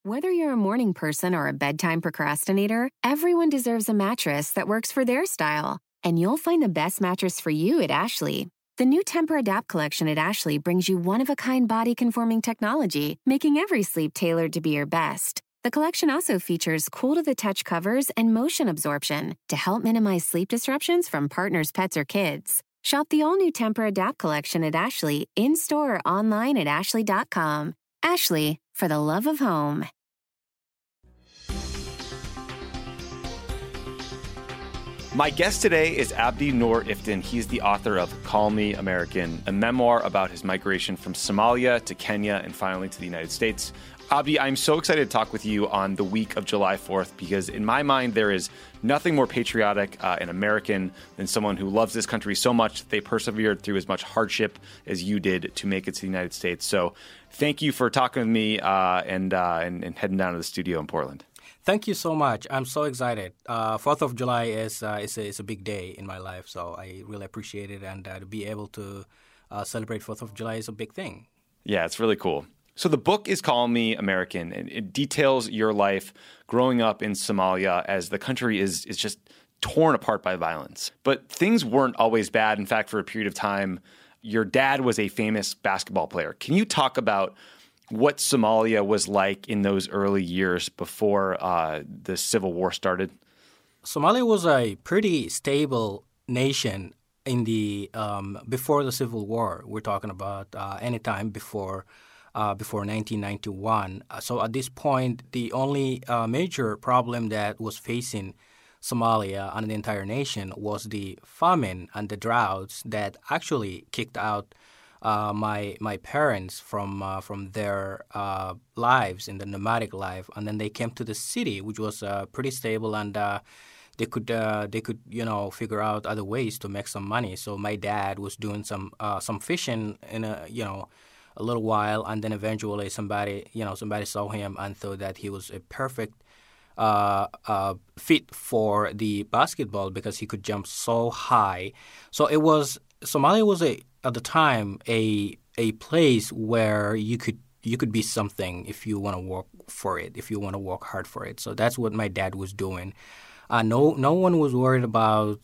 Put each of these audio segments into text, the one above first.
Whether you're a morning person or a bedtime procrastinator, everyone deserves a mattress that works for their style. And you'll find the best mattress for you at Ashley. The new Temper-Adapt collection at Ashley brings you one-of-a-kind body-conforming technology, making every sleep tailored to be your best. The collection also features cool-to-the-touch covers and motion absorption to help minimize sleep disruptions from partners, pets, or kids. Shop the all-new Temper-Adapt collection at Ashley, in-store or online at ashley.com. Ashley, for the love of home. My guest today is Abdi Nur Iftin. He's the author of Call Me American, a memoir about his migration from Somalia to Kenya and finally to the United States. Abdi, I'm so excited to talk with you on the week of July 4th because in my mind there is nothing more patriotic and American than someone who loves this country so much that they persevered through as much hardship as you did to make it to the United States. So thank you for talking with me and heading down to the studio in Portland. Thank you so much. I'm so excited. 4th of July is a big day in my life, so I really appreciate it. And to be able to celebrate 4th of July is a big thing. Yeah, it's really cool. So the book is Call Me American, and it details your life growing up in Somalia as the country is just torn apart by violence. But things weren't always bad. In fact, for a period of time, your dad was a famous basketball player. Can you talk about what Somalia was like in those early years before the civil war started? Somalia was a pretty stable nation in the before the civil war. We're talking about any time before 1991. So at this point, the only major problem that was facing Somalia and the entire nation was the famine and the droughts that actually kicked out my parents from their lives in the nomadic life, and then they came to the city, which was pretty stable, and they could figure out other ways to make some money. So my dad was doing some fishing in a little while, and then eventually somebody saw him and thought that he was a perfect fit for the basketball because he could jump so high. So Somalia was at the time a place where you could be something if you want to work for it, if you want to work hard for it. So that's what my dad was doing. No one was worried about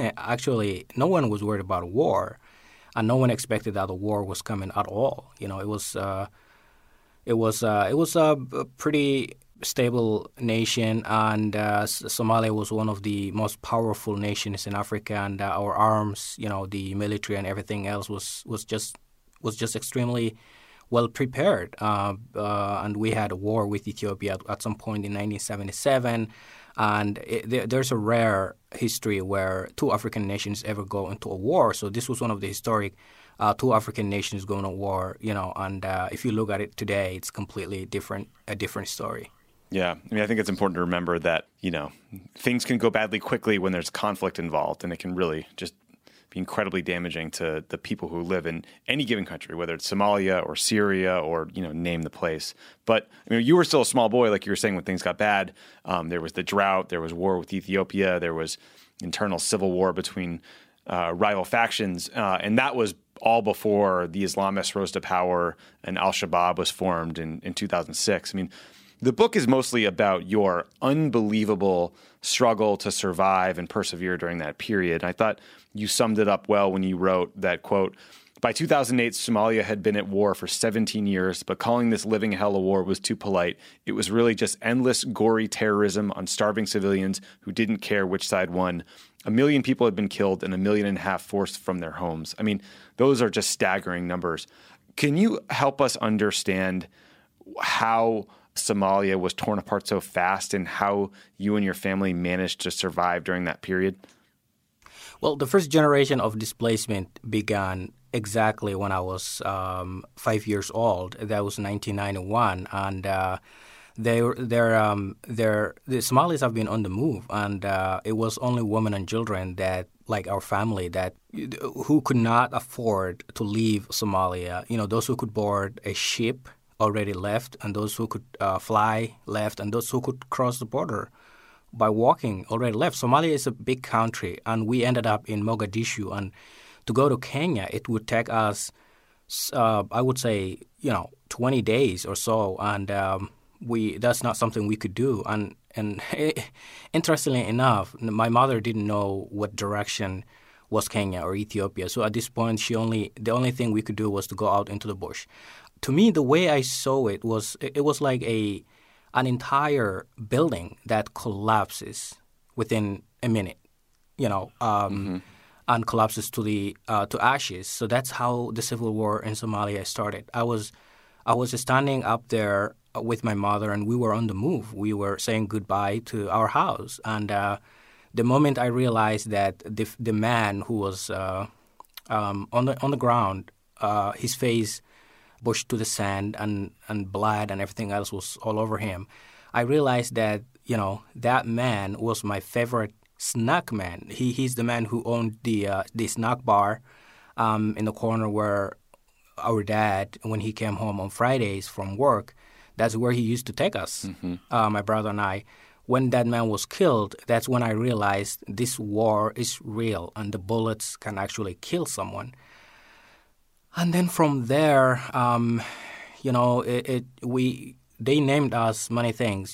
no one was worried about war. And no one expected that the war was coming at all. You know, it was a pretty stable nation, and Somalia was one of the most powerful nations in Africa. And our arms, the military and everything else was just extremely well prepared. And we had a war with Ethiopia at some point in 1977. And there's a rare history where two African nations ever go into a war. So this was one of the historic two African nations going to war, and if you look at it today, it's completely a different story. Yeah. I mean, I think it's important to remember that, things can go badly quickly when there's conflict involved, and it can really just be incredibly damaging to the people who live in any given country, whether it's Somalia or Syria or, name the place. But you were still a small boy, like you were saying, when things got bad. There was the drought, there was war with Ethiopia, there was internal civil war between rival factions, and that was all before the Islamists rose to power and al-Shabaab was formed in 2006. I mean, the book is mostly about your unbelievable struggle to survive and persevere during that period. And I thought you summed it up well when you wrote that, quote, "By 2008, Somalia had been at war for 17 years, but calling this living hell a war was too polite. It was really just endless, gory terrorism on starving civilians who didn't care which side won. 1 million people had been killed and 1.5 million forced from their homes." I mean, those are just staggering numbers. Can you help us understand how Somalia was torn apart so fast and how you and your family managed to survive during that period? Well, the first generation of displacement began exactly when I was 5 years old. That was 1991, and the Somalis have been on the move, and it was only women and children that, like our family, who could not afford to leave Somalia. Those who could board a ship already left, and those who could fly left, and those who could cross the border by walking already left. Somalia is a big country, and we ended up in Mogadishu. And to go to Kenya, it would take us, I would say, 20 days or so. And that's not something we could do. And interestingly enough, my mother didn't know what direction was Kenya or Ethiopia. So at this point, the only thing we could do was to go out into the bush. To me, the way I saw it was like an entire building that collapses within a minute, and collapses to ashes. So that's how the civil war in Somalia started. I was standing up there with my mother, and we were on the move. We were saying goodbye to our house, and the moment I realized that the man who was on the ground, his face pushed to the sand and blood and everything else was all over him, I realized that that man was my favorite snack man. He's the man who owned the snack bar in the corner where our dad, when he came home on Fridays from work, that's where he used to take us, my brother and I. When that man was killed, that's when I realized this war is real and the bullets can actually kill someone. And then from there, they named us many things.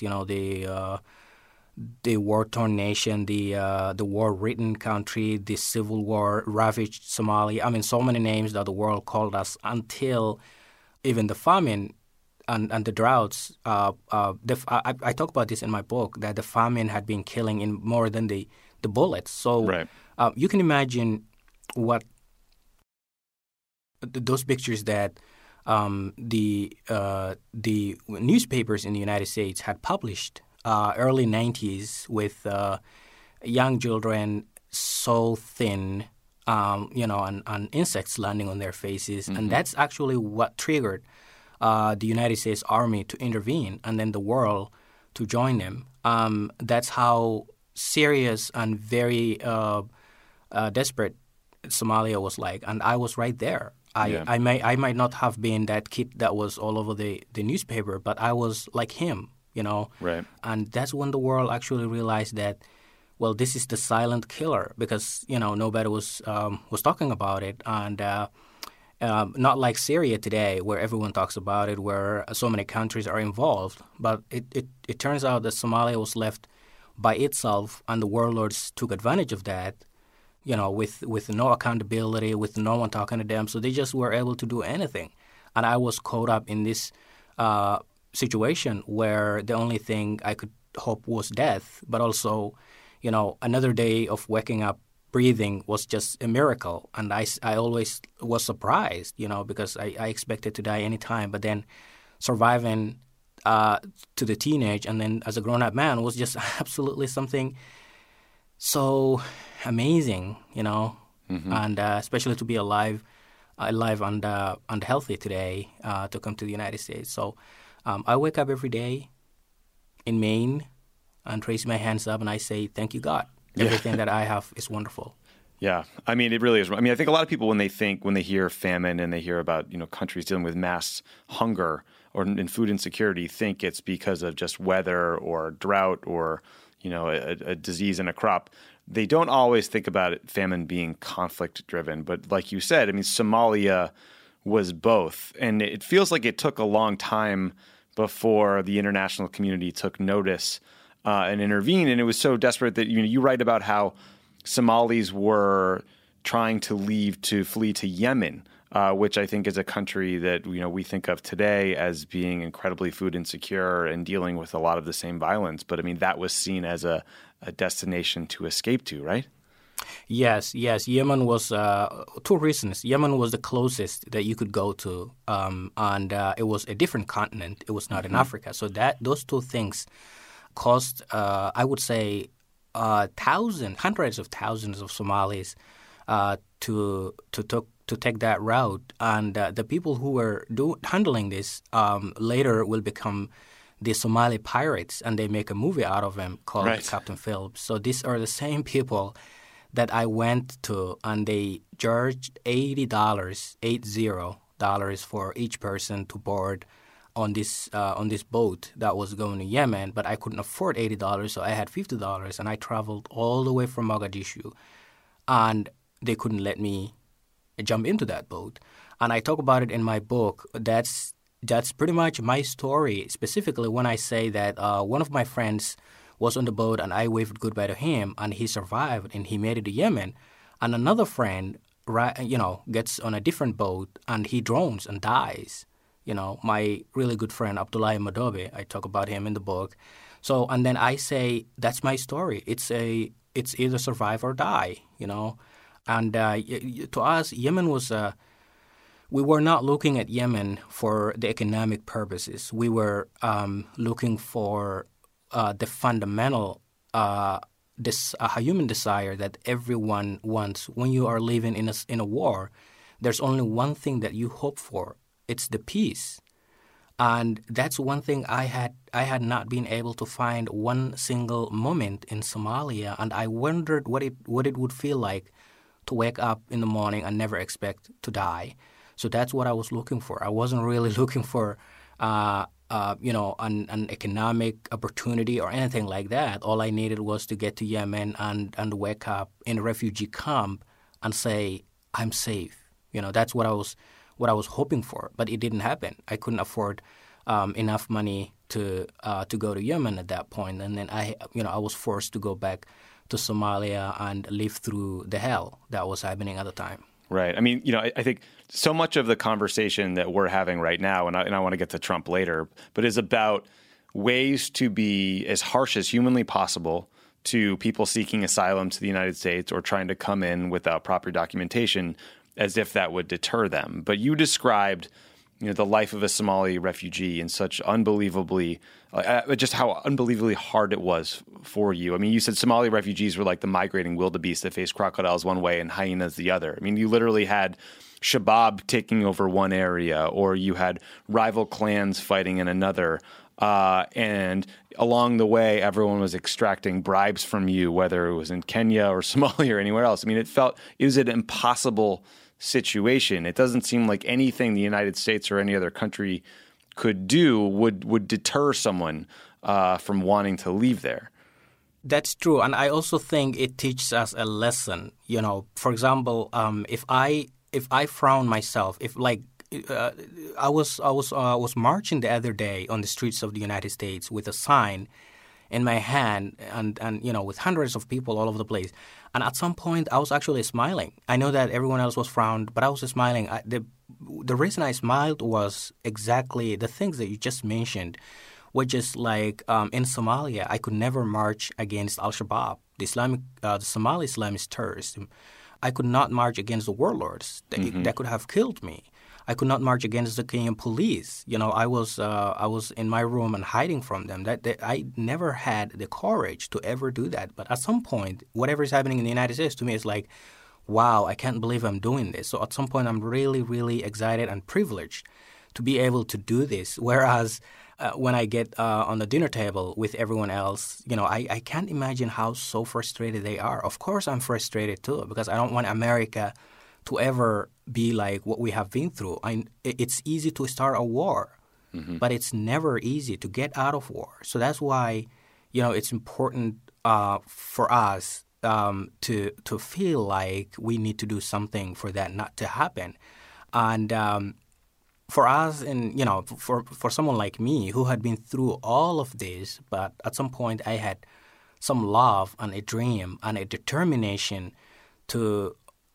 The war-torn nation, the war-ridden country, the civil war ravaged Somalia. I mean, so many names that the world called us until even the famine and the droughts. I talk about this in my book, that the famine had been killing in more than the bullets. So right. You can imagine what those pictures that the newspapers in the United States had published early 90s with young children so thin, and insects landing on their faces. And that's actually what triggered the United States Army to intervene and then the world to join them. That's how serious and very desperate Somalia was like. And I was right there. I might not have been that kid that was all over the newspaper, but I was like him, Right. And that's when the world actually realized that, well, this is the silent killer because, nobody was talking about it. And not like Syria today where everyone talks about it, where so many countries are involved. But it turns out that Somalia was left by itself and the warlords took advantage of that. With no accountability, with no one talking to them. So they just were able to do anything. And I was caught up in this situation where the only thing I could hope was death. But also, another day of waking up, breathing was just a miracle. And I always was surprised, because I expected to die any time. But then surviving to the teenage and then as a grown-up man was just absolutely something so amazing, and especially to be alive and healthy today to come to the United States. So I wake up every day in Maine and raise my hands up and I say, thank you, God. Everything that I have is wonderful. Yeah. I mean, it really is. I mean, I think a lot of people when they hear famine and they hear about, countries dealing with mass hunger or in food insecurity, think it's because of just weather or drought or a disease in a crop. They don't always think about famine being conflict-driven. But like you said, I mean, Somalia was both. And it feels like it took a long time before the international community took notice and intervened. And it was so desperate that you write about how Somalis were trying to flee to Yemen, which I think is a country that we think of today as being incredibly food insecure and dealing with a lot of the same violence. But I mean, that was seen as a destination to escape to, right? Yes. Yemen was two reasons. Yemen was the closest that you could go to, and it was a different continent. It was not in Africa. So those two things caused, I would say, hundreds of thousands of Somalis to take that route. And the people who were handling this later will become the Somali pirates, and they make a movie out of them called Captain Phillips. So these are the same people that I went to, and they charged $80 for each person to board on this boat that was going to Yemen. But I couldn't afford $80, so I had $50, and I traveled all the way from Mogadishu, and they couldn't let me jump into that boat. And I talk about it in my book. That's that's pretty much my story, specifically when I say that one of my friends was on the boat and I waved goodbye to him and he survived and he made it to Yemen. And another friend, gets on a different boat and he drowns and dies. My really good friend, Abdullah Madobe, I talk about him in the book. So, and then I say, that's my story. It's either survive or die, And to us, Yemen was we were not looking at Yemen for the economic purposes. We were looking for the fundamental human desire that everyone wants. When you are living in a war, there's only one thing that you hope for. It's the peace. And that's one thing I had not been able to find one single moment in Somalia, and I wondered what it would feel like to wake up in the morning and never expect to die. So that's what I was looking for. I wasn't really looking for an economic opportunity or anything like that. All I needed was to get to Yemen and wake up in a refugee camp and say, I'm safe. That's what I was hoping for, but it didn't happen. I couldn't afford enough money to go to Yemen at that point, and then I was forced to go back to Somalia and live through the hell that was happening at the time. Right. I mean, I think so much of the conversation that we're having right now, and I want to get to Trump later, but is about ways to be as harsh as humanly possible to people seeking asylum to the United States or trying to come in without proper documentation, as if that would deter them. But you described, the life of a Somali refugee in such unbelievably, just how unbelievably hard it was for you. I mean, you said Somali refugees were like the migrating wildebeest that faced crocodiles one way and hyenas the other. I mean, you literally had Shabab taking over one area, or you had rival clans fighting in another. And along the way, everyone was extracting bribes from you, whether it was in Kenya or Somalia or anywhere else. I mean, it was an impossible situation. It doesn't seem like anything the United States or any other country could do would deter someone from wanting to leave there. That's true, and I also think it teaches us a lesson. For example, if I frown myself, I was marching the other day on the streets of the United States with a sign in my hand and with hundreds of people all over the place. And at some point, I was actually smiling. I know that everyone else was frowned, but I was smiling. The reason I smiled was exactly the things that you just mentioned, which is like in Somalia, I could never march against Al-Shabaab, the Somali Islamist terrorists. I could not march against the warlords that could have killed me. I could not march against the Kenyan police. I was in my room and hiding from them. That I never had the courage to ever do that. But at some point, whatever is happening in the United States to me is like, wow, I can't believe I'm doing this. So at some point, I'm really, really excited and privileged to be able to do this. Whereas when I get on the dinner table with everyone else, I can't imagine how so frustrated they are. Of course, I'm frustrated too, because I don't want America to ever be like what we have been through. It's easy to start a war, but it's never easy to get out of war. So that's why, it's important for us to feel like we need to do something for that not to happen. And for us, and for someone like me who had been through all of this, but at some point I had some love and a dream and a determination to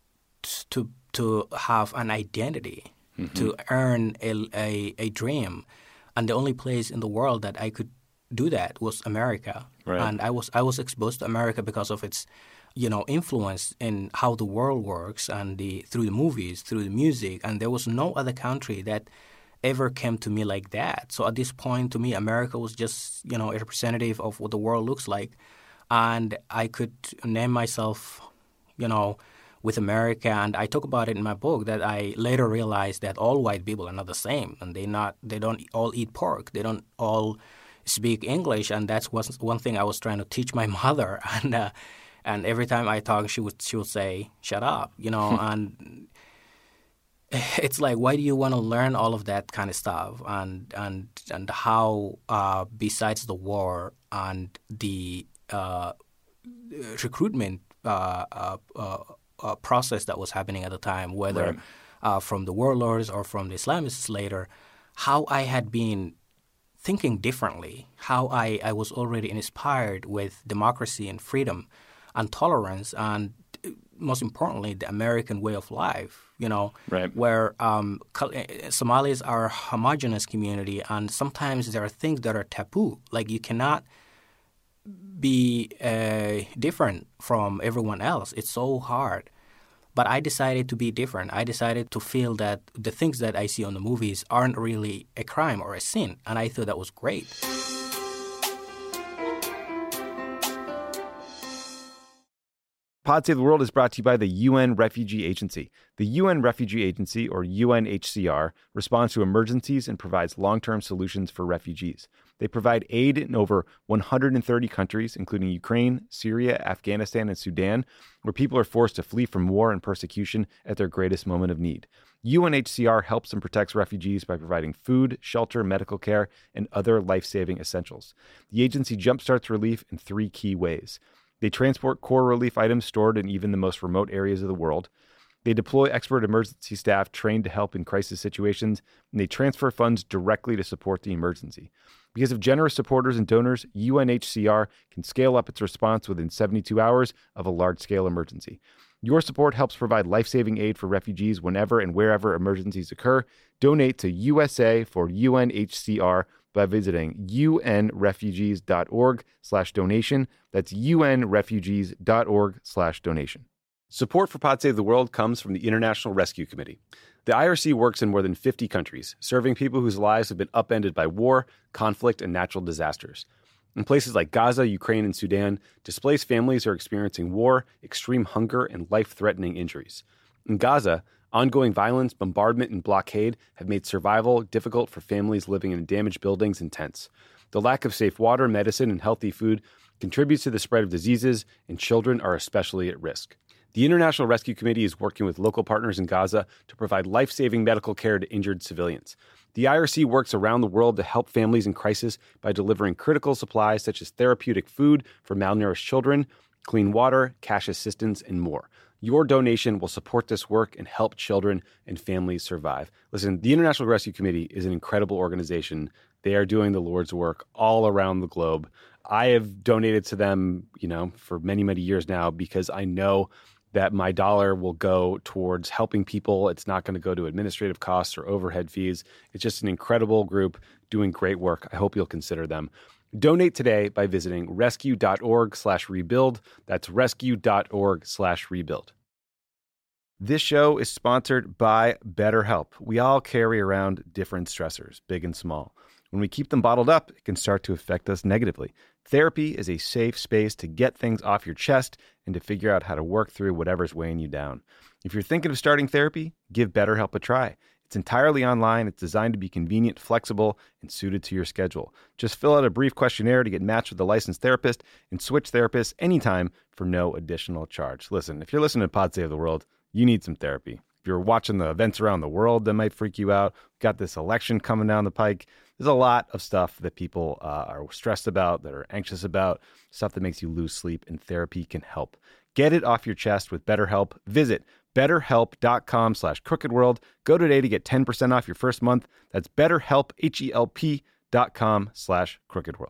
have an identity, to earn a dream. And the only place in the world that I could do that was America. Right. And I was exposed to America because of its, influence in how the world works and through the movies, through the music. And there was no other country that ever came to me like that. So at this point, to me, America was just, a representative of what the world looks like. And I could name myself, with America, and I talk about it in my book that I later realized that all white people are not the same, and they don't all eat pork, they don't all speak English, and that's one thing I was trying to teach my mother, and every time I talk, she would say, "Shut up," and it's like, why do you want to learn all of that kind of stuff, and how besides the war and the recruitment process that was happening at the time, whether from the warlords or from the Islamists later, how I had been thinking differently, how I was already inspired with democracy and freedom and tolerance and most importantly, the American way of life, right. Where Somalis are a homogenous community and sometimes there are things that are taboo. Like you cannot be different from everyone else. It's so hard. But I decided to be different. I decided to feel that the things that I see on the movies aren't really a crime or a sin. And I thought that was great. Pod Save the World is brought to you by the UN Refugee Agency. The UN Refugee Agency, or UNHCR, responds to emergencies and provides long-term solutions for refugees. They provide aid in over 130 countries, including Ukraine, Syria, Afghanistan, and Sudan, where people are forced to flee from war and persecution at their greatest moment of need. UNHCR helps and protects refugees by providing food, shelter, medical care, and other life-saving essentials. The agency jumpstarts relief in 3 key ways. They transport core relief items stored in even the most remote areas of the world. They deploy expert emergency staff trained to help in crisis situations, and they transfer funds directly to support the emergency. Because of generous supporters and donors, UNHCR can scale up its response within 72 hours of a large-scale emergency. Your support helps provide life-saving aid for refugees whenever and wherever emergencies occur. Donate to USA for UNHCR by visiting unrefugees.org/donation. That's unrefugees.org/donation. Support for Pod Save the World comes from the International Rescue Committee. The IRC works in more than 50 countries, serving people whose lives have been upended by war, conflict, and natural disasters. In places like Gaza, Ukraine, and Sudan, displaced families are experiencing war, extreme hunger, and life-threatening injuries. In Gaza, ongoing violence, bombardment, and blockade have made survival difficult for families living in damaged buildings and tents. The lack of safe water, medicine, and healthy food contributes to the spread of diseases, and children are especially at risk. The International Rescue Committee is working with local partners in Gaza to provide life-saving medical care to injured civilians. The IRC works around the world to help families in crisis by delivering critical supplies such as therapeutic food for malnourished children, clean water, cash assistance, and more. Your donation will support this work and help children and families survive. Listen, the International Rescue Committee is an incredible organization. They are doing the Lord's work all around the globe. I have donated to them, for many, many years now because I know that my dollar will go towards helping people. It's not going to go to administrative costs or overhead fees. It's just an incredible group doing great work. I hope you'll consider them. Donate today by visiting rescue.org/rebuild. That's rescue.org/rebuild. This show is sponsored by BetterHelp. We all carry around different stressors, big and small. When we keep them bottled up, it can start to affect us negatively. Therapy is a safe space to get things off your chest and to figure out how to work through whatever's weighing you down. If you're thinking of starting therapy, give BetterHelp a try. It's entirely online. It's designed to be convenient, flexible, and suited to your schedule. Just fill out a brief questionnaire to get matched with a licensed therapist and switch therapists anytime for no additional charge. Listen, if you're listening to Pod Save the World, you need some therapy. If you're watching the events around the world that might freak you out, got this election coming down the pike. There's a lot of stuff that people are stressed about, that are anxious about, stuff that makes you lose sleep, and therapy can help. Get it off your chest with BetterHelp. Visit BetterHelp.com/crookedworld. Go today to get 10% off your first month. That's BetterHelp, HELP.com/crookedworld.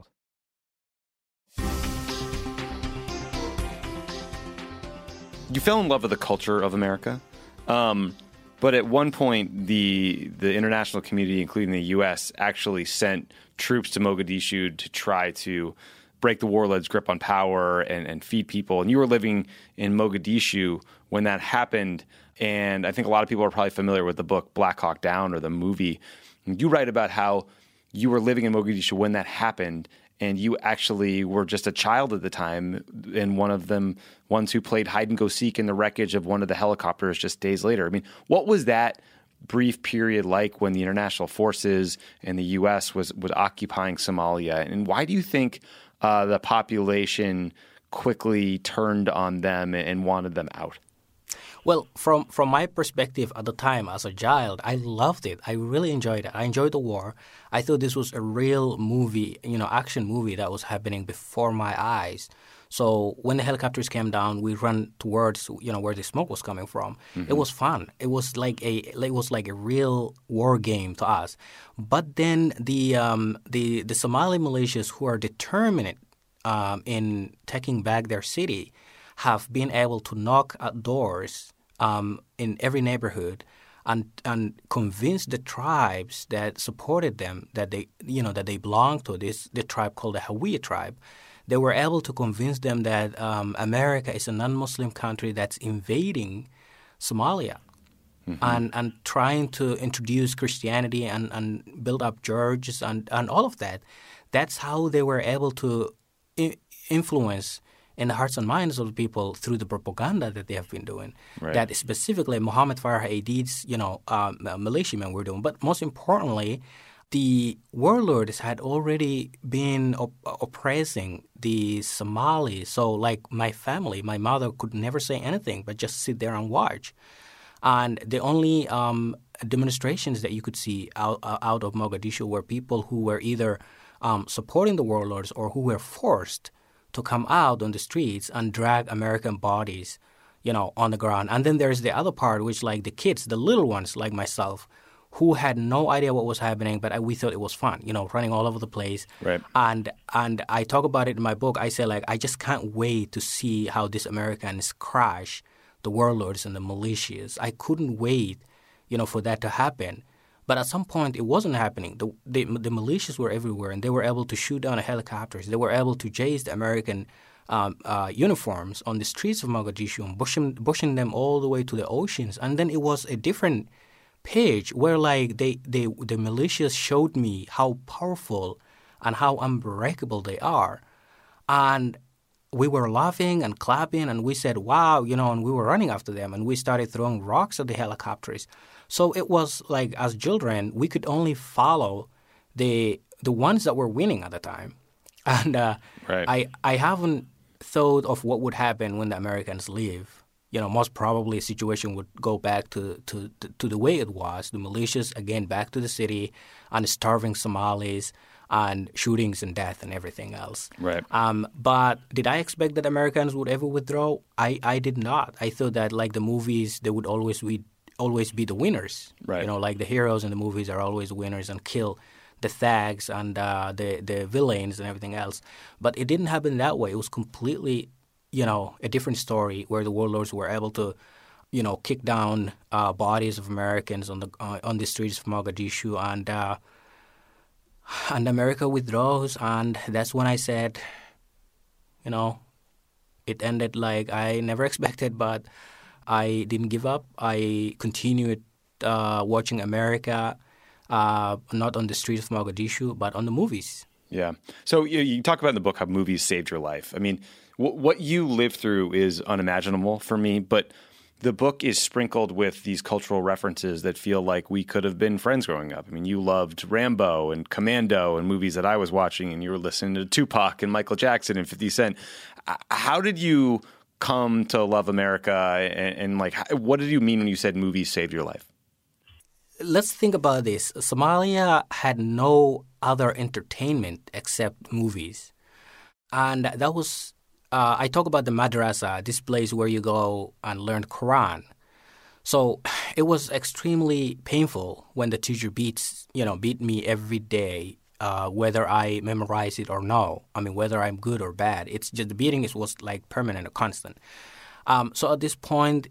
You fell in love with the culture of America. But at one point, the international community, including the U.S., actually sent troops to Mogadishu to try to break the warlords' grip on power and feed people. And you were living in Mogadishu when that happened. And I think a lot of people are probably familiar with the book Black Hawk Down or the movie. And you write about how you were living in Mogadishu when that happened, and you actually were just a child at the time, and one of them, ones who played hide and go seek in the wreckage of one of the helicopters just days later. I mean, what was that brief period like when the international forces and the U.S. was occupying Somalia? And why do you think the population quickly turned on them and wanted them out? Well, from my perspective at the time as a child, I loved it. I really enjoyed it. I enjoyed the war. I thought this was a real movie, action movie that was happening before my eyes. So when the helicopters came down, we ran towards where the smoke was coming from. Mm-hmm. It was fun. It was like a real war game to us. But then the Somali militias who are determined in taking back their city have been able to knock at doors in every neighborhood and convince the tribes that supported them that they belong to the tribe called the Hawiye tribe. They were able to convince them that America is a non-Muslim country that's invading Somalia and trying to introduce Christianity and build up churches and all of that. That's how they were able to influence in the hearts and minds of the people through the propaganda that they have been doing. Right. That specifically Mohammed Farah Aidid's militiamen were doing. But most importantly, the warlords had already been oppressing the Somalis. So like my family, my mother could never say anything but just sit there and watch. And the only demonstrations that you could see out of Mogadishu were people who were either supporting the warlords or who were forced to come out on the streets and drag American bodies, on the ground. And then there's the other part, which like the kids, the little ones like myself, who had no idea what was happening, but we thought it was fun, running all over the place. Right. And I talk about it in my book. I say, I just can't wait to see how these Americans crash the warlords and the militias. I couldn't wait, for that to happen. But at some point, it wasn't happening. The militias were everywhere, and they were able to shoot down the helicopters. They were able to chase the American uniforms on the streets of Mogadishu and pushing them all the way to the oceans. And then it was a different page where, the militias showed me how powerful and how unbreakable they are. And we were laughing and clapping, and we said, wow, and we were running after them, and we started throwing rocks at the helicopters. So it was like, as children, we could only follow the ones that were winning at the time. And right. I haven't thought of what would happen when the Americans leave. Most probably a situation would go back to the way it was. The militias, again, back to the city and starving Somalis and shootings and death and everything else. Right. But did I expect that Americans would ever withdraw? I did not. I thought that, like the movies, they would always be the winners. Right. Like the heroes in the movies are always winners and kill the thugs and the villains and everything else. But it didn't happen that way. It was completely, a different story where the warlords were able to, kick down bodies of Americans on the streets of Mogadishu, and America withdraws. And that's when I said, it ended like I never expected, but I didn't give up. I continued watching America, not on the streets of Mogadishu, but on the movies. Yeah. So you talk about in the book how movies saved your life. I mean, what you lived through is unimaginable for me, but the book is sprinkled with these cultural references that feel like we could have been friends growing up. I mean, you loved Rambo and Commando and movies that I was watching, and you were listening to Tupac and Michael Jackson and 50 Cent. How did you come to love America, and what did you mean when you said movies saved your life? Let's think about this. Somalia had no other entertainment except movies. And that was, I talk about the madrasa, this place where you go and learn Quran. So it was extremely painful when the teacher beat me every day, whether I memorize it or no. I mean, whether I'm good or bad. It's just the beating was like permanent or constant. So at this point,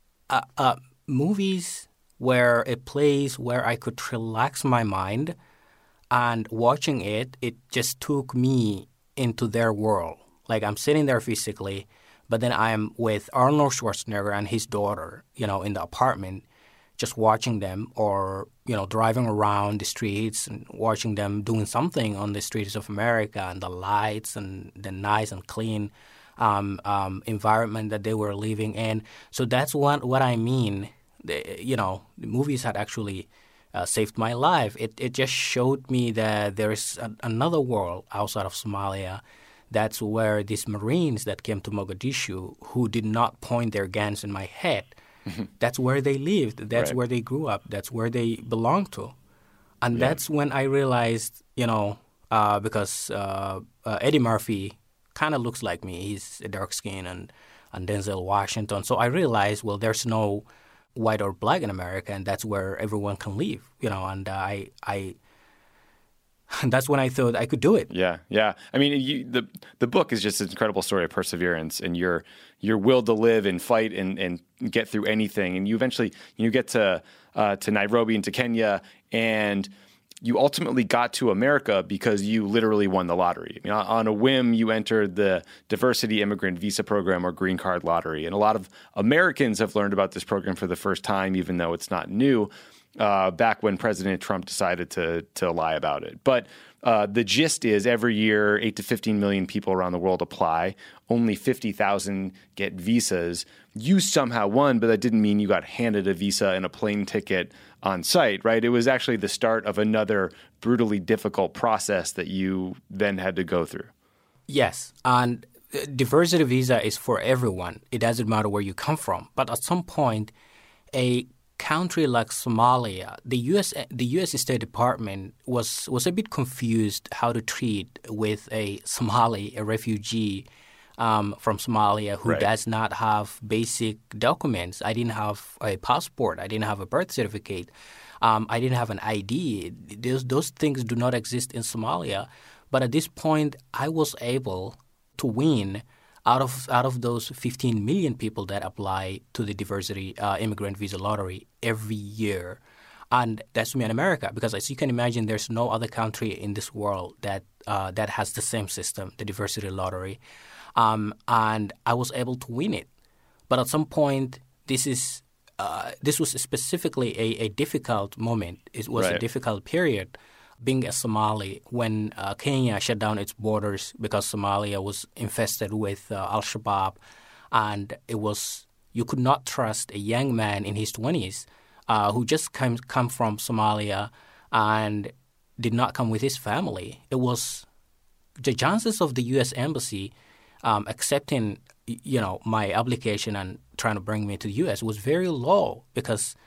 movies were a place where I could relax my mind, and watching it just took me into their world. Like I'm sitting there physically, but then I'm with Arnold Schwarzenegger and his daughter, in the apartment, just watching them, or, driving around the streets and watching them doing something on the streets of America, and the lights and the nice and clean environment that they were living in. So that's what I mean. The movies had actually saved my life. It just showed me that there is another world outside of Somalia. That's where these Marines that came to Mogadishu, who did not point their guns in my head, that's where they lived. That's right. where they grew up. That's where they belonged to. And that's when I realized, because Eddie Murphy kind of looks like me. He's dark skin and Denzel Washington. So I realized, well, there's no white or black in America, and that's where everyone can live, and that's when I thought I could do it. Yeah. I mean, the book is just an incredible story of perseverance and your will to live and fight and get through anything. And you eventually get to Nairobi and to Kenya, and you ultimately got to America because you literally won the lottery. I mean, on a whim, you entered the Diversity Immigrant Visa Program or Green Card Lottery. And a lot of Americans have learned about this program for the first time, even though it's not new, back when President Trump decided to lie about it. But the gist is every year, 8 to 15 million people around the world apply. Only 50,000 get visas. You somehow won, but that didn't mean you got handed a visa and a plane ticket on site, right? It was actually the start of another brutally difficult process that you then had to go through. Yes, and diversity visa is for everyone. It doesn't matter where you come from. But at some point, a country like Somalia, the U.S. State Department was a bit confused how to treat with a Somali, a refugee from Somalia who does not have basic documents. I didn't have a passport. I didn't have a birth certificate. I didn't have an ID. Those things do not exist in Somalia. But at this point, I was able to win out of those 15 million people that apply to the Diversity Immigrant Visa Lottery every year. And that's me in America, because as you can imagine, there's no other country in this world that has the same system, the Diversity Lottery. And I was able to win it. But at some point, this was specifically a difficult moment. It was a difficult period being a Somali when Kenya shut down its borders because Somalia was infested with Al-Shabaab. And you could not trust a young man in his 20s who just come from Somalia and did not come with his family. It was the chances of the U.S. Embassy accepting, my application and trying to bring me to the U.S. was very low because,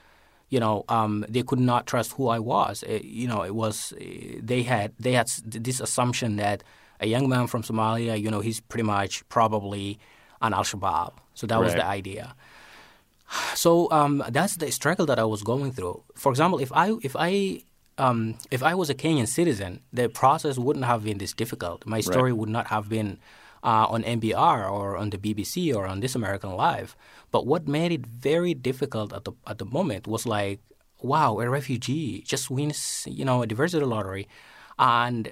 they could not trust who I was. They had this assumption that a young man from Somalia, he's pretty much probably an Al-Shabaab. So that was the idea. So that's the struggle that I was going through. For example, if I was a Kenyan citizen, the process wouldn't have been this difficult. My story would not have been on NPR or on the BBC or on This American Life. But what made it very difficult at the moment was like, wow, a refugee just wins, a diversity lottery, and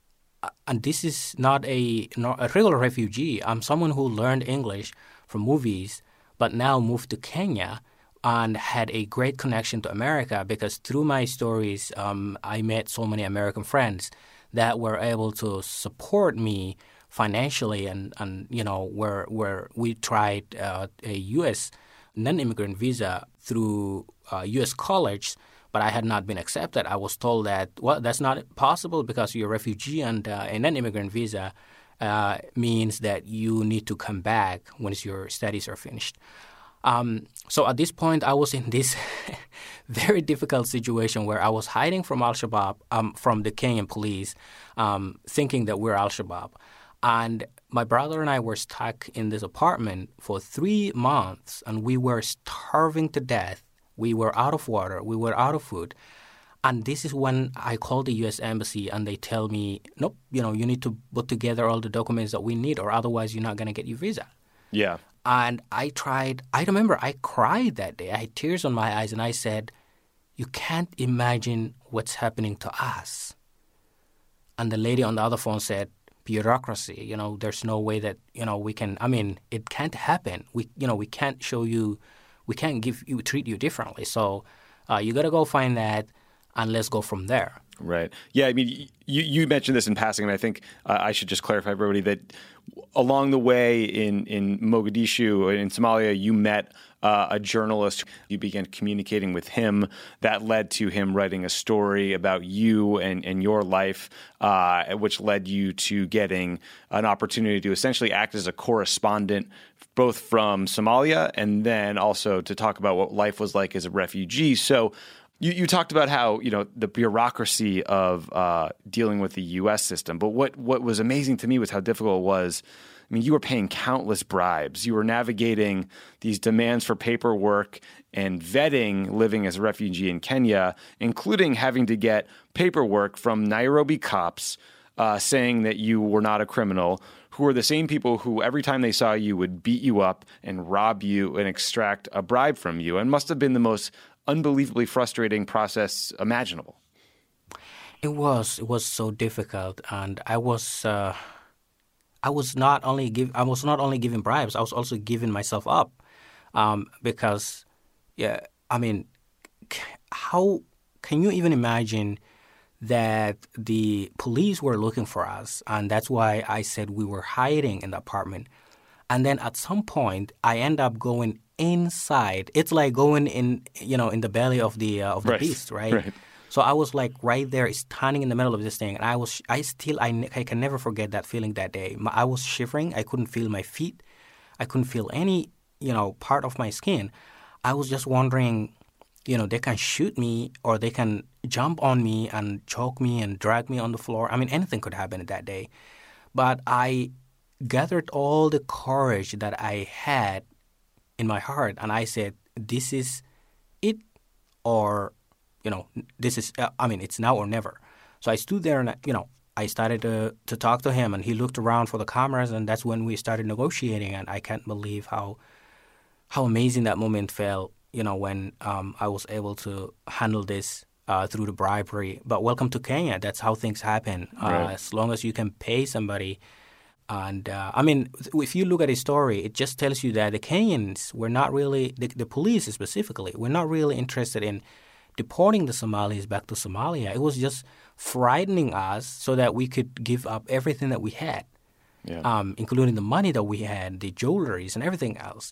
this is not a regular refugee. I'm someone who learned English from movies, but now moved to Kenya and had a great connection to America because through my stories, I met so many American friends that were able to support me financially, and where we tried a U.S. non-immigrant visa through U.S. college, but I had not been accepted. I was told that, that's not possible because you're a refugee, and a non-immigrant visa means that you need to come back once your studies are finished. So at this point, I was in this very difficult situation where I was hiding from Al-Shabaab, from the Kenyan police, thinking that we're Al-Shabaab. And my brother and I were stuck in this apartment for 3 months, and we were starving to death. We were out of water. We were out of food. And this is when I called the U.S. Embassy, and they tell me, nope, you need to put together all the documents that we need, or otherwise you're not going to get your visa. Yeah. And I remember I cried that day. I had tears on my eyes, and I said, you can't imagine what's happening to us. And the lady on the other phone said, bureaucracy, there's no way that, we can, it can't happen. We can't show you, we can't treat you differently. So you got to go find that, and let's go from there. Right. Yeah, you mentioned this in passing, and I think I should just clarify for everybody that along the way in Mogadishu, in Somalia, you met a journalist. You began communicating with him. That led to him writing a story about you and your life, which led you to getting an opportunity to essentially act as a correspondent both from Somalia and then also to talk about what life was like as a refugee. So You talked about how, the bureaucracy of dealing with the U.S. system, but what was amazing to me was how difficult it was. I mean, you were paying countless bribes. You were navigating these demands for paperwork and vetting living as a refugee in Kenya, including having to get paperwork from Nairobi cops saying that you were not a criminal, who are the same people who every time they saw you would beat you up and rob you and extract a bribe from you, and must have been the most unbelievably frustrating process imaginable. It was so difficult, and I was not only giving bribes, I was also giving myself up, because how can you even imagine that the police were looking for us, and that's why I said we were hiding in the apartment. And then at some point, I end up going inside. It's like going in the belly of the Right. beast, right? Right. So I was like right there, standing in the middle of this thing, and I can never forget that feeling that day. I was shivering. I couldn't feel my feet. I couldn't feel any part of my skin. I was just wondering, they can shoot me or they can jump on me and choke me and drag me on the floor. I mean, anything could happen that day. But I gathered all the courage that I had in my heart, and I said, this is it, or, this is, it's now or never. So I stood there and, I started to talk to him, and he looked around for the cameras, and that's when we started negotiating. And I can't believe how amazing that moment felt, when I was able to handle this through the bribery. But welcome to Kenya. That's how things happen. Right. As long as you can pay somebody. And if you look at his story, it just tells you that the Kenyans were not really, the police specifically, were not really interested in deporting the Somalis back to Somalia. It was just frightening us so that we could give up everything that we had, including the money that we had, the jewelries and everything else,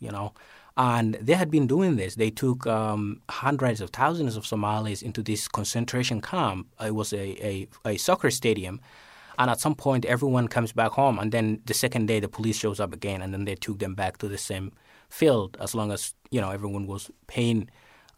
And they had been doing this. They took hundreds of thousands of Somalis into this concentration camp. It was a soccer stadium. And at some point, everyone comes back home. And then the second day, the police shows up again. And then they took them back to the same field as long as, everyone was paying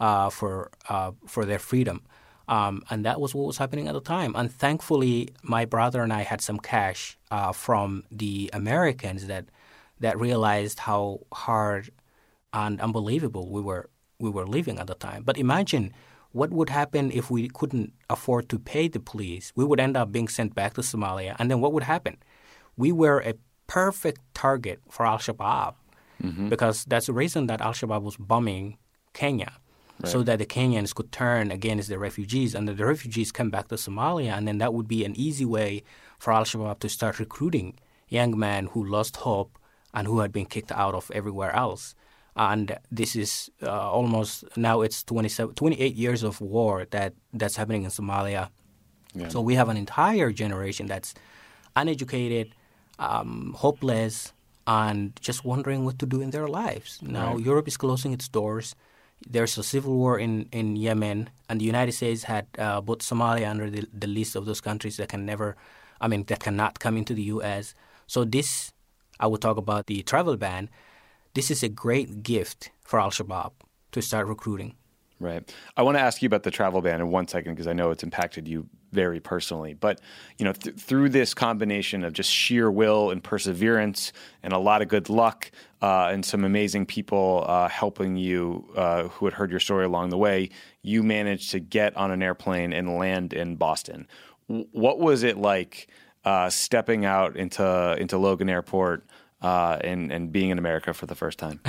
for their freedom. And that was what was happening at the time. And thankfully, my brother and I had some cash from the Americans that realized how hard and unbelievable we were living at the time. But imagine what would happen if we couldn't afford to pay the police. We would end up being sent back to Somalia. And then what would happen? We were a perfect target for Al-Shabaab, because that's the reason that Al-Shabaab was bombing Kenya, so that the Kenyans could turn against the refugees, and the refugees come back to Somalia, and then that would be an easy way for Al-Shabaab to start recruiting young men who lost hope and who had been kicked out of everywhere else. And this is almost, now it's 28 years of war that's happening in Somalia. Yeah. So we have an entire generation that's uneducated, hopeless, and just wondering what to do in their lives. Now, Europe is closing its doors. There's a civil war in Yemen, and the United States had put Somalia under the list of those countries that that cannot come into the U.S. So this, I will talk about the travel ban. This is a great gift for Al-Shabaab to start recruiting. Right. I want to ask you about the travel ban in 1 second, because I know it's impacted you very personally. But, through this combination of just sheer will and perseverance and a lot of good luck and some amazing people helping you who had heard your story along the way, you managed to get on an airplane and land in Boston. What was it like stepping out into Logan Airport and being in America for the first time?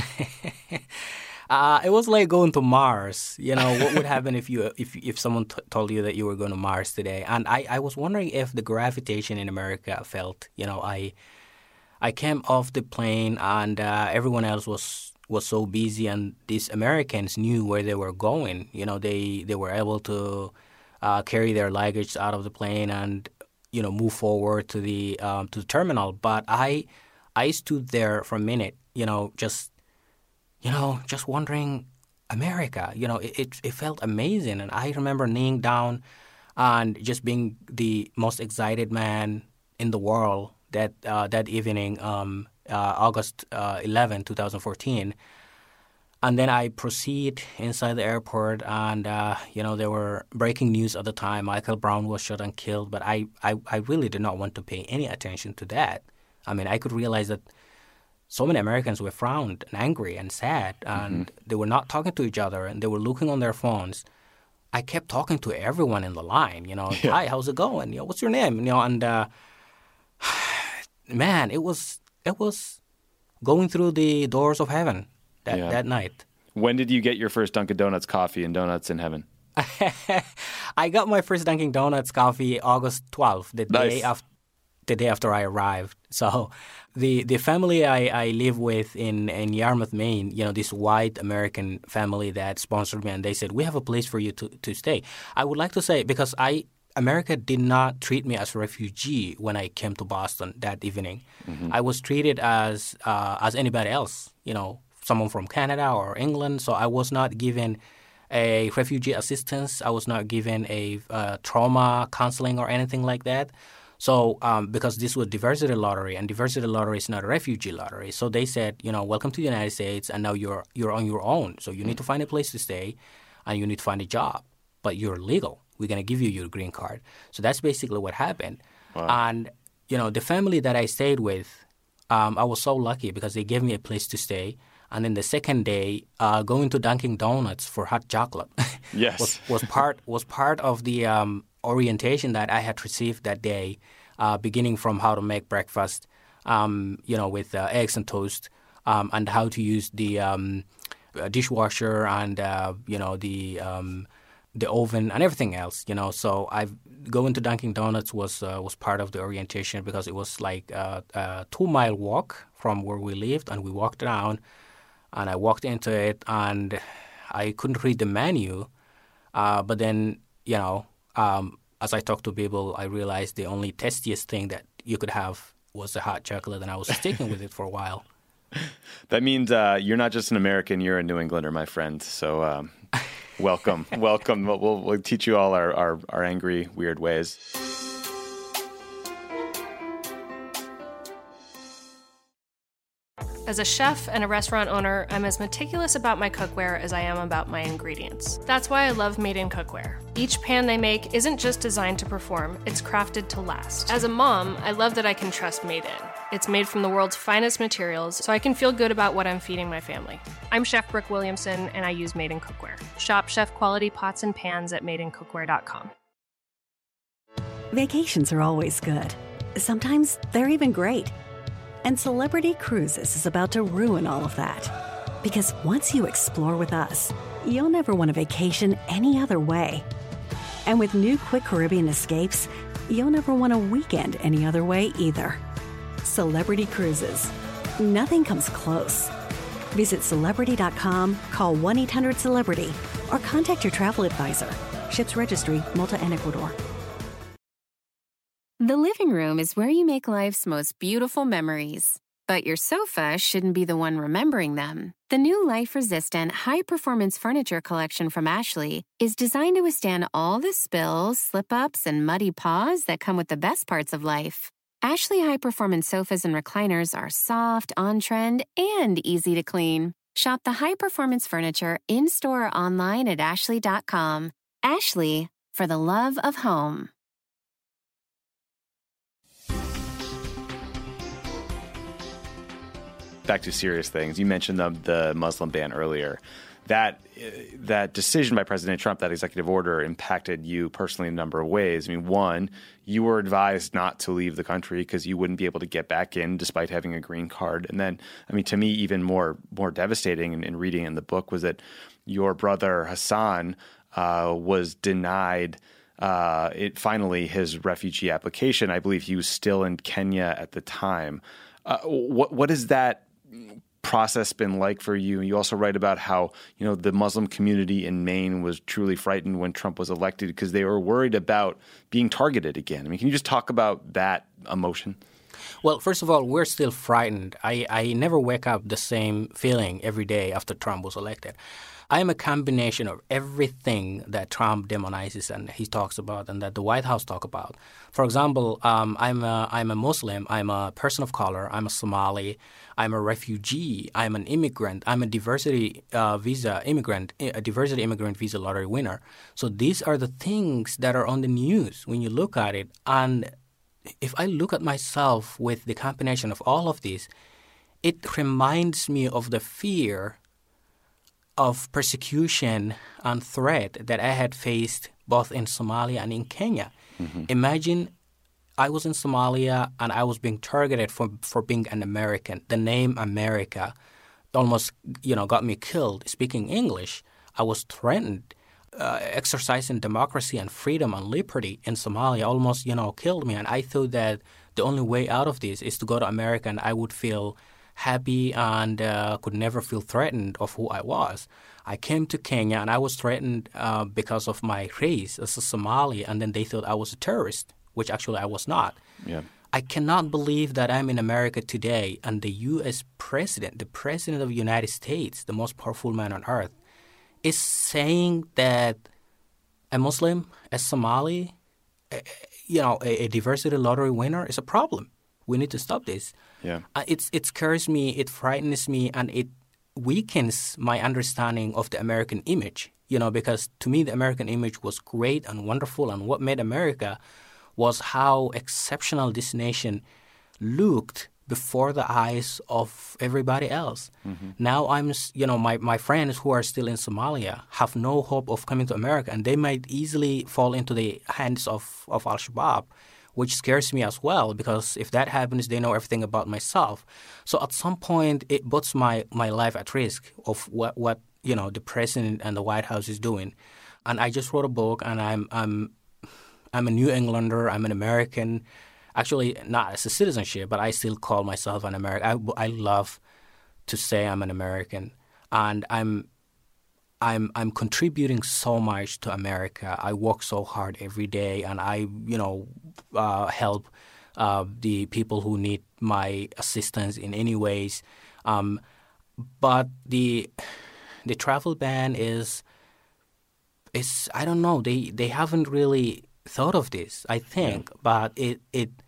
It was like going to Mars. What would happen if someone told you that you were going to Mars today? And I was wondering if the gravitation in America felt. I came off the plane, and everyone else was so busy, and these Americans knew where they were going. They were able to carry their luggage out of the plane and move forward to the terminal. But I stood there for a minute, just wondering, America, it felt amazing. And I remember kneeling down and just being the most excited man in the world that evening, August 11, 2014. And then I proceed inside the airport, and there were breaking news at the time. Michael Brown was shot and killed, but I really did not want to pay any attention to that. I mean, I could realize that so many Americans were frowned and angry and sad, and they were not talking to each other, and they were looking on their phones. I kept talking to everyone in the line. Hi, how's it going? What's your name? And man, it was going through the doors of heaven. That night. When did you get your first Dunkin' Donuts coffee and donuts in heaven? I got my first Dunkin' Donuts coffee August 12th, the day after I arrived. So the family I live with in Yarmouth, Maine, this white American family that sponsored me, and they said, we have a place for you to stay. I would like to say, because America did not treat me as a refugee when I came to Boston that evening. I was treated as anybody else, someone from Canada or England. So I was not given a refugee assistance. I was not given a trauma counseling or anything like that. So because this was diversity lottery, and diversity lottery is not a refugee lottery. So they said, welcome to the United States, and now you're on your own. So you need to find a place to stay, and you need to find a job. But you're legal. We're going to give you your green card. So that's basically what happened. Wow. And, the family that I stayed with, I was so lucky because they gave me a place to stay. And then the second day, going to Dunkin' Donuts for hot chocolate yes. was part of the orientation that I had received that day, beginning from how to make breakfast, with eggs and toast, and how to use the dishwasher and the oven and everything else. So going to Dunkin' Donuts was part of the orientation because it was like a 2-mile walk from where we lived, and we walked down. And I walked into it, and I couldn't read the menu. But then, as I talked to people, I realized the only tastiest thing that you could have was the hot chocolate, and I was sticking with it for a while. That means you're not just an American, you're a New Englander, my friend. So welcome. Welcome. We'll teach you all our angry, weird ways. As a chef and a restaurant owner, I'm as meticulous about my cookware as I am about my ingredients. That's why I love Made in Cookware. Each pan they make isn't just designed to perform, it's crafted to last. As a mom, I love that I can trust Made in. It's made from the world's finest materials, so I can feel good about what I'm feeding my family. I'm Chef Brooke Williamson, and I use Made in Cookware. Shop chef-quality pots and pans at madeincookware.com. Vacations are always good. Sometimes they're even great. And Celebrity Cruises is about to ruin all of that. Because once you explore with us, you'll never want a vacation any other way. And with new Quick Caribbean Escapes, you'll never want a weekend any other way either. Celebrity Cruises. Nothing comes close. Visit Celebrity.com, call 1-800-CELEBRITY, or contact your travel advisor. Ships Registry, Malta and Ecuador. The living room is where you make life's most beautiful memories. But your sofa shouldn't be the one remembering them. The new life-resistant, high-performance furniture collection from Ashley is designed to withstand all the spills, slip-ups, and muddy paws that come with the best parts of life. Ashley high-performance sofas and recliners are soft, on-trend, and easy to clean. Shop the high-performance furniture in-store or online at ashley.com. Ashley, for the love of home. Back to serious things. You mentioned the Muslim ban earlier. That decision by President Trump, that executive order, impacted you personally in a number of ways. I mean, one, you were advised not to leave the country because you wouldn't be able to get back in despite having a green card. And then, I mean, to me, even more devastating in reading in the book was that your brother Hassan was denied finally his refugee application. I believe he was still in Kenya at the time. What is that process been like for you? You also write about how, the Muslim community in Maine was truly frightened when Trump was elected because they were worried about being targeted again. I mean, can you just talk about that emotion? Well, first of all, we're still frightened. I never wake up the same feeling every day after Trump was elected. I am a combination of everything that Trump demonizes and he talks about and that the White House talk about. For example, I'm a Muslim. I'm a person of color. I'm a Somali. I'm a refugee. I'm an immigrant. I'm a diversity immigrant visa lottery winner. So these are the things that are on the news when you look at it. And if I look at myself with the combination of all of these, it reminds me of the fear of persecution and threat that I had faced both in Somalia and in Kenya. Mm-hmm. Imagine I was in Somalia and I was being targeted for being an American. The name America almost, got me killed. Speaking English, I was threatened. Exercising democracy and freedom and liberty in Somalia almost, killed me. And I thought that the only way out of this is to go to America and I would feel happy and could never feel threatened of who I was. I came to Kenya and I was threatened because of my race as a Somali, and then they thought I was a terrorist, which actually I was not. Yeah. I cannot believe that I'm in America today and the U.S. president, the president of the United States, the most powerful man on earth, is saying that a Muslim, a Somali, a diversity lottery winner is a problem. We need to stop this. Yeah. It scares me, it frightens me, and it weakens my understanding of the American image, because to me the American image was great and wonderful, and what made America was how exceptional this nation looked before the eyes of everybody else. Mm-hmm. Now my friends who are still in Somalia have no hope of coming to America, and they might easily fall into the hands of Al-Shabaab, which scares me as well, because if that happens, they know everything about myself. So at some point, it puts my life at risk of what the president and the White House is doing. And I just wrote a book, and I'm a New Englander. I'm an American. Actually, not as a citizenship, but I still call myself an American. I love to say I'm an American, and I'm contributing so much to America. I work so hard every day, and I help the people who need my assistance in any ways. But the travel ban is I don't know. They haven't really thought of this, I think, but it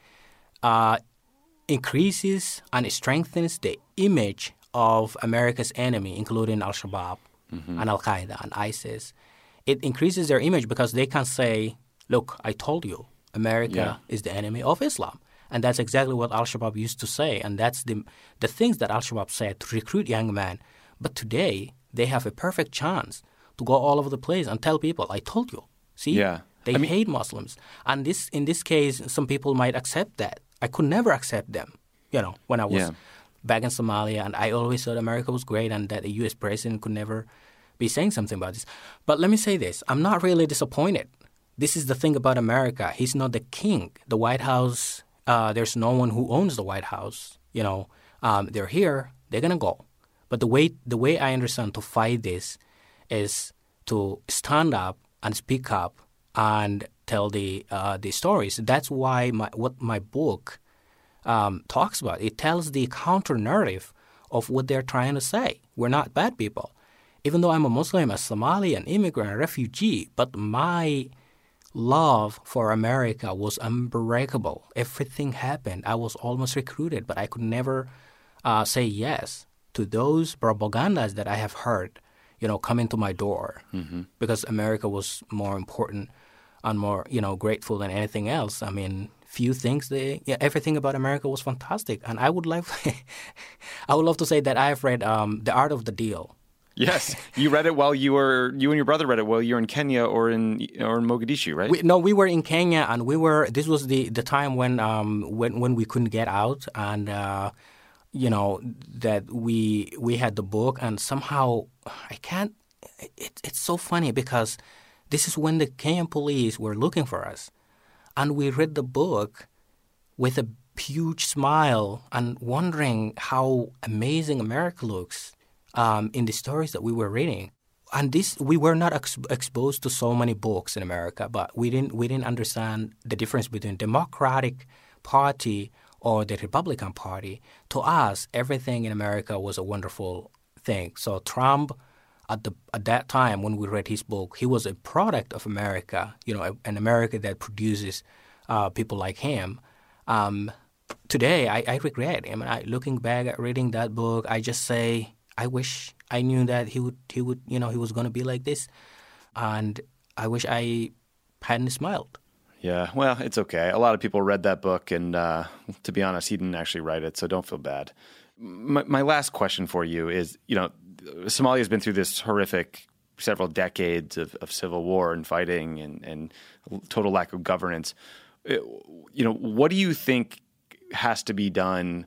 increases and strengthens the image of America's enemy, including Al-Shabaab. Mm-hmm. and Al-Qaeda and ISIS. It increases their image because they can say, look, I told you, America is the enemy of Islam. And that's exactly what Al-Shabaab used to say. And that's the things that Al-Shabaab said to recruit young men. But today, they have a perfect chance to go all over the place and tell people, I told you. See? Yeah. They hate Muslims. And in this case, some people might accept that. I could never accept them, when I was back in Somalia, and I always thought America was great and that the U.S. president could never be saying something about this. But let me say this. I'm not really disappointed. This is the thing about America. He's not the king. The White House, there's no one who owns the White House. They're here. They're going to go. But the way I understand to fight this is to stand up and speak up and tell the stories. That's why what my book talks about. It tells the counter-narrative of what they're trying to say. We're not bad people. Even though I'm a Muslim, a Somali, an immigrant, a refugee, but my love for America was unbreakable. Everything happened. I was almost recruited, but I could never say yes to those propagandas that I have heard, coming to my door, because America was more important and more, grateful than anything else. I mean, few things. Everything about America was fantastic, and I would love to say that I have read The Art of the Deal. Yes, you read it while you and your brother read it while you were in Kenya or in Mogadishu, right? We were in Kenya, and this was the time when we couldn't get out, and that we had the book, and somehow I can't. It's so funny because this is when the Kenyan police were looking for us. And we read the book with a huge smile and wondering how amazing America looks in the stories that we were reading. And we were not exposed to so many books in America, but we didn't understand the difference between Democratic Party or the Republican Party. To us, everything in America was a wonderful thing. So Trump at that time when we read his book, he was a product of America, an America that produces people like him. Today, I regret. Looking back at reading that book, I just say, I wish I knew that he was going to be like this, and I wish I hadn't smiled. Yeah, well, it's okay. A lot of people read that book, and to be honest, he didn't actually write it, so don't feel bad. My last question for you is, Somalia's been through this horrific several decades of civil war and fighting and total lack of governance. What do you think has to be done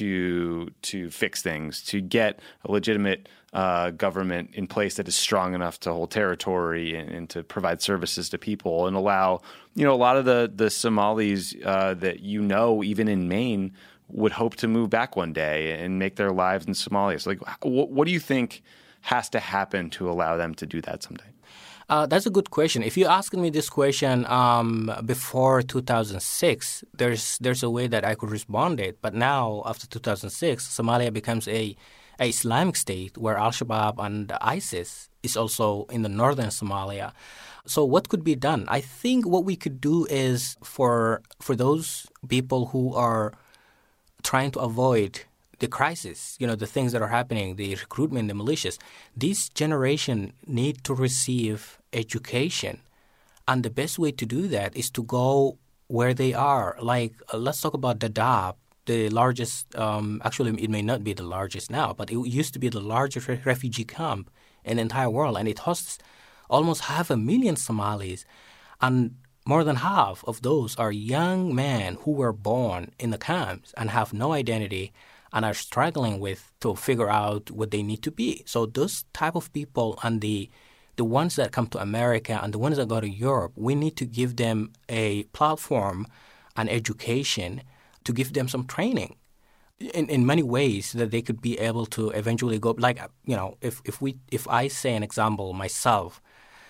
to fix things, to get a legitimate government in place that is strong enough to hold territory and to provide services to people and allow, a lot of the Somalis that even in Maine would hope to move back one day and make their lives in Somalia. So, what do you think has to happen to allow them to do that someday? That's a good question. If you asked me this question before 2006, there's a way that I could respond it. But now, after 2006, Somalia becomes a Islamic state where Al-Shabaab and ISIS is also in the northern Somalia. So what could be done? I think what we could do is for those people who are trying to avoid the crisis, the things that are happening, the recruitment, the militias, this generation need to receive education. And the best way to do that is to go where they are. Let's talk about Dadaab, the largest, actually it may not be the largest now, but it used to be the largest refugee camp in the entire world. And it hosts almost 500,000 Somalis. And more than half of those are young men who were born in the camps and have no identity and are struggling to figure out what they need to be. So those type of people and the ones that come to America and the ones that go to Europe, we need to give them a platform and education to give them some training in many ways that they could be able to eventually go. If I say an example myself,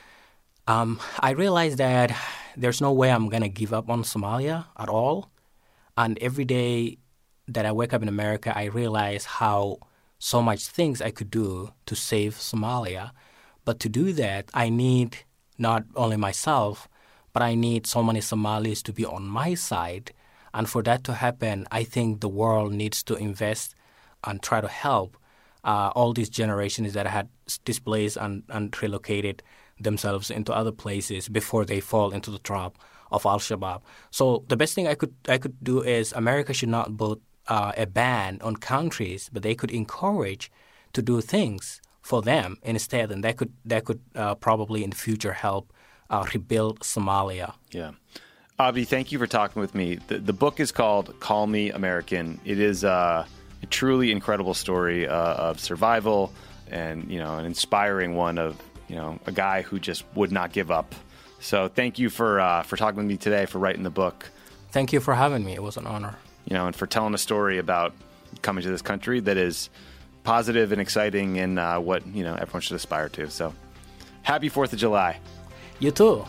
I realize that there's no way I'm going to give up on Somalia at all. And every day that I wake up in America, I realize how so much things I could do to save Somalia. But to do that, I need not only myself, but I need so many Somalis to be on my side. And for that to happen, I think the world needs to invest and try to help all these generations that had displaced and relocated themselves into other places before they fall into the trap of Al-Shabaab. So the best thing I could do is America should not put a ban on countries, but they could encourage to do things for them instead, and that could probably in the future help rebuild Somalia. Yeah. Abdi, thank you for talking with me. The book is called Call Me American. It is a truly incredible story of survival and, an inspiring one of, a guy who just would not give up. So thank you for talking with me today, for writing the book. Thank you for having me. It was an honor. And for telling a story about coming to this country that is positive and exciting and what, everyone should aspire to. So happy 4th of July. You too.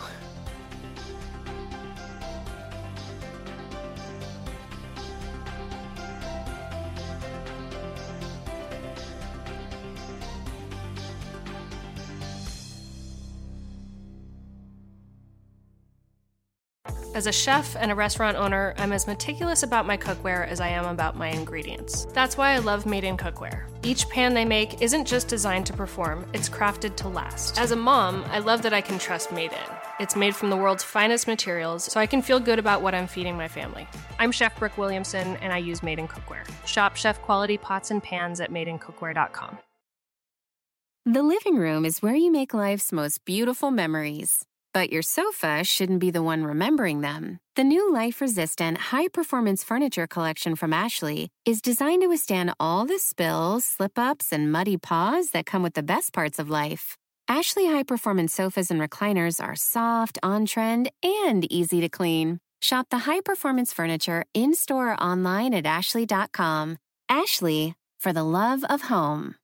As a chef and a restaurant owner, I'm as meticulous about my cookware as I am about my ingredients. That's why I love Made in Cookware. Each pan they make isn't just designed to perform, it's crafted to last. As a mom, I love that I can trust Made In. It's made from the world's finest materials, so I can feel good about what I'm feeding my family. I'm Chef Brooke Williamson, and I use Made in Cookware. Shop chef quality pots and pans at madeincookware.com. The living room is where you make life's most beautiful memories. But your sofa shouldn't be the one remembering them. The new life-resistant, high-performance furniture collection from Ashley is designed to withstand all the spills, slip-ups, and muddy paws that come with the best parts of life. Ashley high-performance sofas and recliners are soft, on-trend, and easy to clean. Shop the high-performance furniture in-store or online at ashley.com. Ashley, for the love of home.